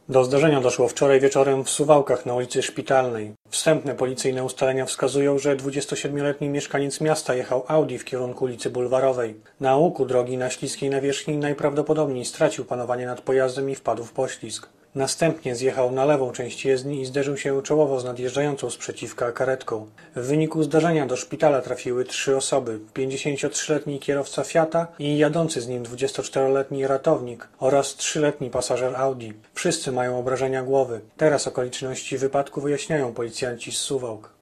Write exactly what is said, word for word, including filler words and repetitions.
Do zdarzenia doszło wczoraj wieczorem w Suwałkach na ulicy Szpitalnej. Wstępne policyjne ustalenia wskazują, że dwudziestosiedmioletni mieszkaniec miasta jechał Audi w kierunku ulicy Bulwarowej. Na łuku drogi na śliskiej nawierzchni najprawdopodobniej stracił panowanie nad pojazdem i wpadł w poślizg. Następnie zjechał na lewą część jezdni i zderzył się czołowo z nadjeżdżającą sprzeciwka karetką. W wyniku zdarzenia do szpitala trafiły trzy osoby: pięćdziesięciotrzyletni kierowca Fiata i jadący z nim dwudziestoczteroletni ratownik oraz trzyletni pasażer Audi. Wszyscy mają obrażenia głowy. Teraz okoliczności wypadku wyjaśniają policjanci z Suwałk.